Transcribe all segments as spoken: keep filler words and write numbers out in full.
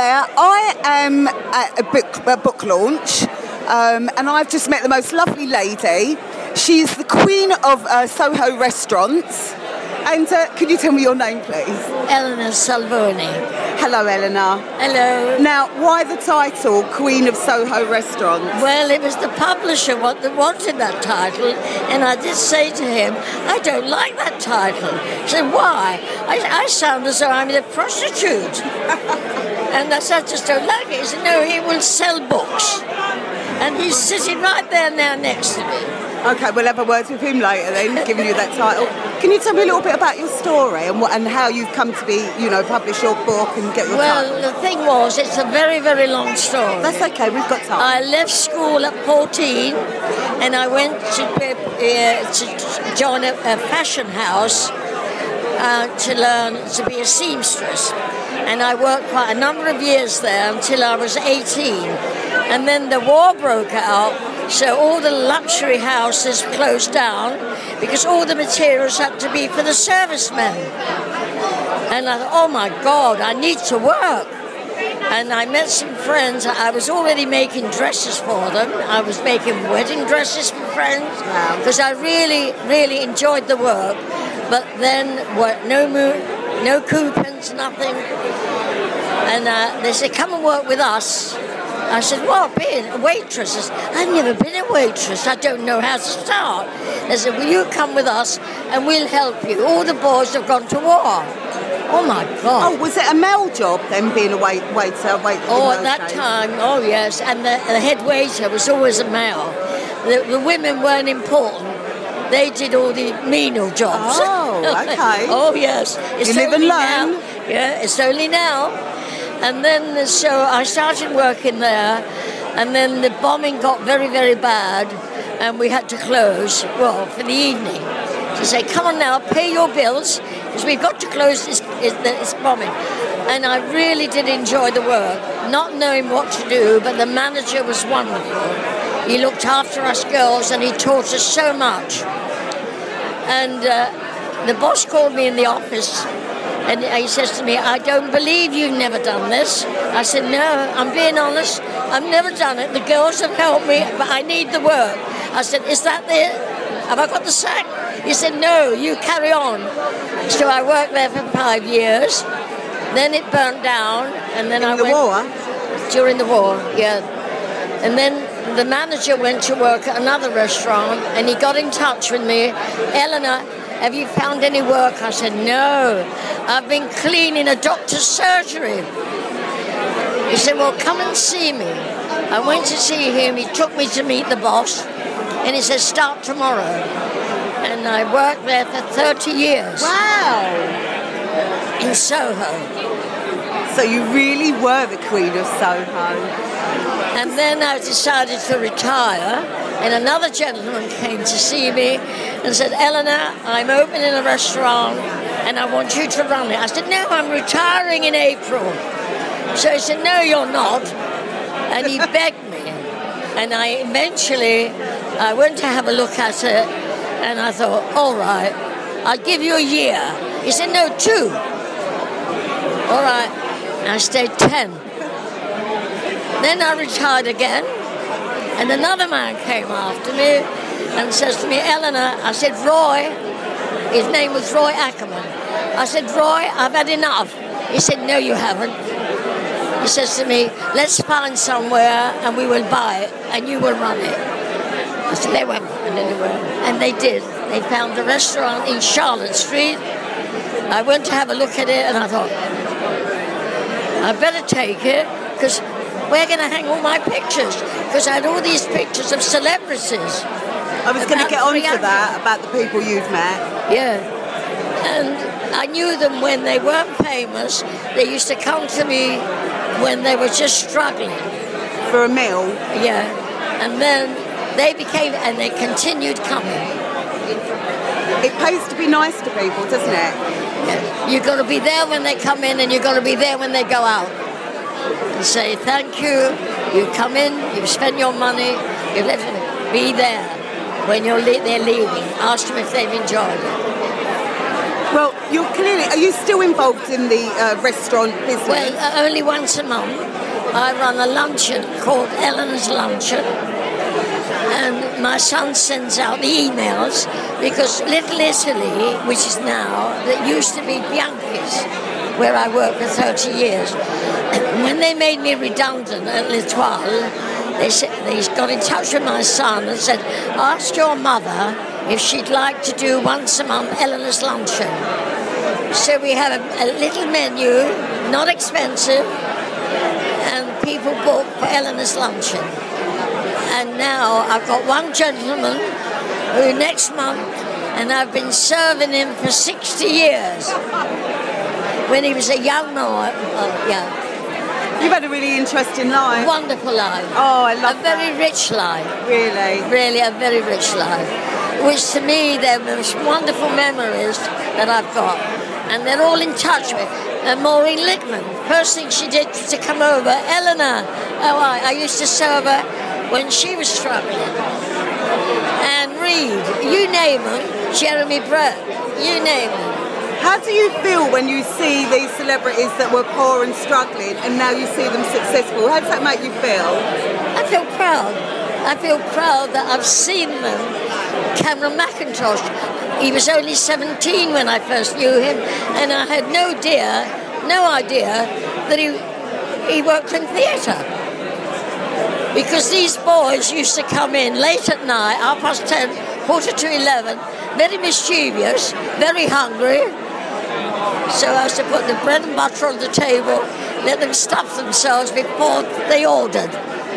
there. I am at a book, a book launch, um, and I've just met the most lovely lady. She's the queen of uh, Soho restaurants. And uh, could you tell me your name, please? Eleanor Salvoni. Hello, Eleanor. Hello. Now, why the title, Queen of Soho Restaurants? Well, it was the publisher what that wanted that title, and I did say to him, I don't like that title. He said, why? I, I sound as though I'm a prostitute. And I said, I just don't like it. He said, no, he will sell books. And he's sitting right there now next to me. Okay, we'll have a word with him later then, giving you that title. Can you tell me a little bit about your story and what, and how you've come to be, you know, publish your book and get your well, title? Well, the thing was, it's a very, very long story. That's okay, we've got time. I left school at fourteen and I went to, uh, to join a, a fashion house uh, to learn to be a seamstress. And I worked quite a number of years there until I was eighteen. And then the war broke out. So all the luxury houses closed down because all the materials had to be for the servicemen. And I thought, oh my God, I need to work. And I met some friends. I was already making dresses for them. I was making wedding dresses for friends because I really, really enjoyed the work. But then what? No mo- no coupons, nothing. And uh, they said, come and work with us. I said, well, being a waitress, I've never been a waitress. I don't know how to start. They said, well, you come with us and we'll help you. All the boys have gone to war. Oh, my God. Oh, was it a male job then, being a wait, waiter? Wait, oh, at that days? time, oh, yes. And the, the head waiter was always a male. The, the women weren't important. They did all the menial jobs. Oh, okay. oh, yes. It's you live and learn. Now. Yeah, it's only now. And then, so I started working there, and then the bombing got very, very bad, and we had to close, well, for the evening. To say, come on now, pay your bills, because we've got to close this, this bombing. And I really did enjoy the work, not knowing what to do, but the manager was wonderful. He looked after us girls, and he taught us so much. And uh, the boss called me in the office, and he says to me, I don't believe you've never done this. I said, no, I'm being honest. I've never done it. The girls have helped me, but I need the work. I said, is that the... Have I got the sack? He said, no, you carry on. So I worked there for five years. Then it burnt down. And then In I the went... war? During the war, yeah. And then the manager went to work at another restaurant, and he got in touch with me. Eleanor, have you found any work? I said, no, I've been cleaning a doctor's surgery. He said, well, come and see me. I went to see him. He took me to meet the boss, and he said, start tomorrow. And I worked there for thirty years. Wow. In Soho. So you really were the queen of Soho. And then I decided to retire, and another gentleman came to see me and said, Eleanor, I'm opening a restaurant and I want you to run it. I said, no, I'm retiring in April. So he said, no, you're not. And he begged me. And I eventually, I went to have a look at it, and I thought, all right, I'll give you a year. He said, no, two. All right. And I stayed ten. Then I retired again, and another man came after me and says to me, Eleanor, I said, Roy, his name was Roy Ackerman. I said, Roy, I've had enough. He said, no, you haven't. He says to me, let's find somewhere and we will buy it and you will run it. I said, they won't find anywhere. And they did. They found a restaurant in Charlotte Street. I went to have a look at it and I thought, I better take it, because we're going to hang all my pictures, because I had all these pictures of celebrities. I was going to get on to that, about the people you've met. Yeah. And I knew them when they weren't famous. They used to come to me when they were just struggling. For a meal? Yeah. And then they became, and they continued coming. It pays to be nice to people, doesn't it? Yeah. You've got to be there when they come in, and you've got to be there when they go out. And say, thank you, you come in, you've spent your money, you've left it. Be there when you're le- they're leaving. Ask them if they've enjoyed it. Well, you're clearly, are you still involved in the uh, restaurant business? Well, uh, only once a month. I run a luncheon called Eleanor's Luncheon. And my son sends out the emails because Little Italy, which is now, that used to be Bianchi's, where I worked for thirty years. When they made me redundant at L'Etoile, they said, they got in touch with my son and said, ask your mother if she'd like to do once a month Eleanor's Luncheon. So we have a, a little menu, not expensive, and people book for Eleanor's Luncheon. And now I've got one gentleman who next month, and I've been serving him for sixty years. When he was a young boy, uh, yeah. You've had a really interesting life. Wonderful life. Oh, I love A that. very rich life. Really? Really, a very rich life. Which to me, they're the most wonderful memories that I've got. And they're all in touch with. And Maureen Lickman, first thing she did was to come over. Eleanor, oh, I, I used to serve her when she was struggling. And Reed, you name them. Jeremy Brett, you name them. How do you feel when you see these celebrities that were poor and struggling and now you see them successful? How does that make you feel? I feel proud. I feel proud that I've seen them. Cameron McIntosh, he was only seventeen when I first knew him, and I had no idea, no idea that he, he worked in theatre. Because these boys used to come in late at night, half past ten, quarter to eleven, very mischievous, very hungry. So I used to put the bread and butter on the table, let them stuff themselves before they ordered.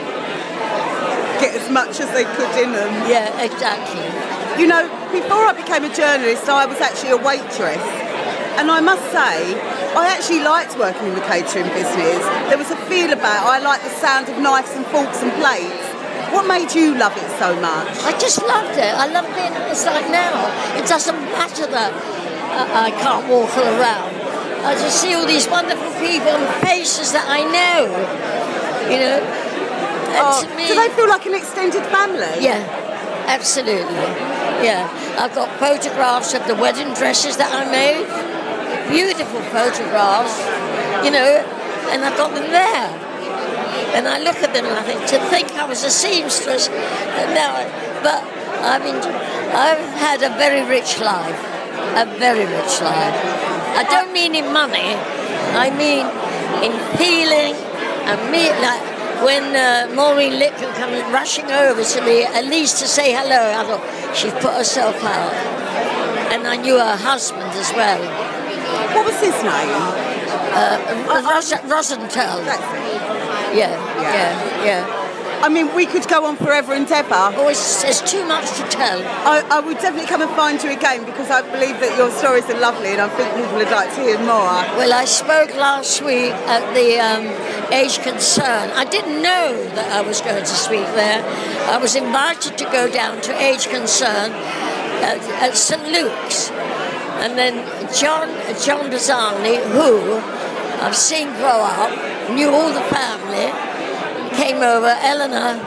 Get as much as they could in them. Yeah, exactly. You know, before I became a journalist, I was actually a waitress. And I must say, I actually liked working in the catering business. There was a feel about it. I liked the sound of knives and forks and plates. What made you love it so much? I just loved it. I loved it. It's like now. It doesn't matter that I can't walk around. I just see all these wonderful people and faces that I know, you know. And Oh, to me, do they feel like an extended family? yeah, absolutely. Yeah, I've got photographs of the wedding dresses that I made, beautiful photographs, you know, and I've got them there. And I look at them and I think, to think I was a seamstress, and now, but I mean, I've had a very rich life. A very rich life. I don't mean in money. I mean in feeling and me. Like when uh, Maureen Lickman comes rushing over to me, at least to say hello, I thought she's put herself out. And I knew her husband as well. What was his name? Uh, Ros- Rosenthal. Yeah, yeah, yeah. I mean, we could go on forever and ever. Oh, it's, it's too much to tell. I, I would definitely come and find you again because I believe that your stories are lovely and I think people would like to hear more. Well, I spoke last week at the um, Age Concern. I didn't know that I was going to speak there. I was invited to go down to Age Concern at, at Saint Luke's. And then John, John Bazzani, who I've seen grow up, knew all the family, came over. Eleanor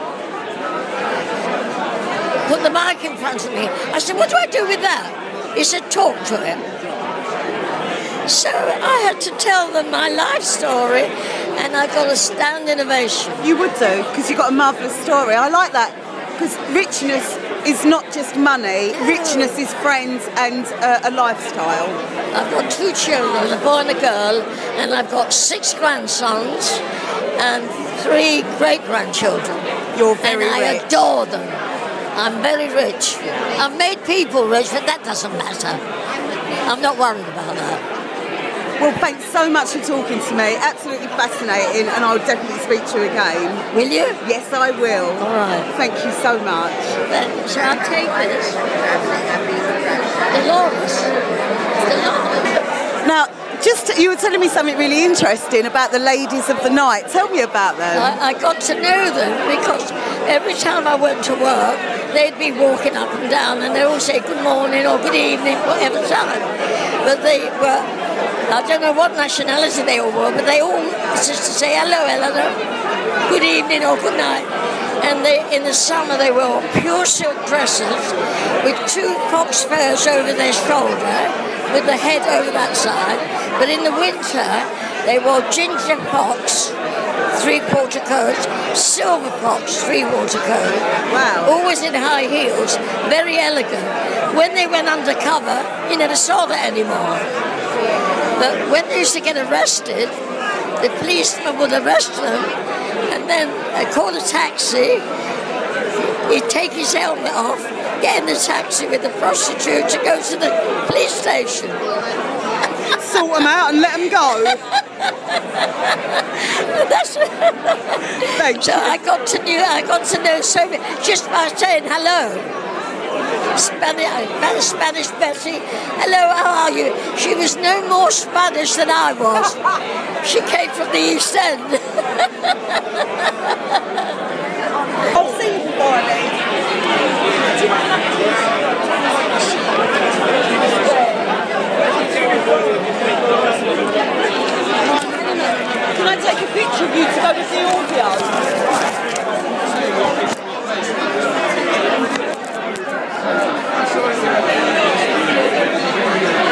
put the mic in front of me. I said, what do I do with that? He said, talk to him. So I had to tell them my life story, and I got a standing ovation. You would do, because you've got a marvellous story. I like that, because richness is not just money. No. Richness is friends and uh, a lifestyle. I've got two children, a boy and a girl, and I've got six grandsons and three great-grandchildren. You're very and I rich. adore them. I'm very rich. I've made people rich, but that doesn't matter. I'm not worried about that. Well, thanks so much for talking to me. Absolutely fascinating, and I'll definitely speak to you again. Will you? Yes, I will. All right. Thank you so much. Then, shall I take this? Dolores. Dolores. Now, just you were telling me something really interesting about the ladies of the night. Tell me about them. I, I got to know them because every time I went to work, they'd be walking up and down, and they all say good morning or good evening, whatever time. But they were, I don't know what nationality they all were, but they all used to say hello, Eleanor, good evening or good night. And they, in the summer, they wore pure silk dresses with two fox furs over their shoulder, with the head over that side. But in the winter, they wore ginger fox, three-quarter coats, silver fox, three-quarter coat. Wow. Always in high heels, very elegant. When they went undercover, you never saw that anymore. But when they used to get arrested, the policeman would arrest them, and then they called a taxi. He'd take his helmet off, get in the taxi with the prostitute to go to the police station. Sort them out and let them go. That's Thank so you. I got to know. I got to know so many just by saying hello. Spanish, Spanish Betty. Hello, how are you? She was no more Spanish than I was. She came from the East End. I'll see you before I leave. Can I take a picture of you to go with the audio?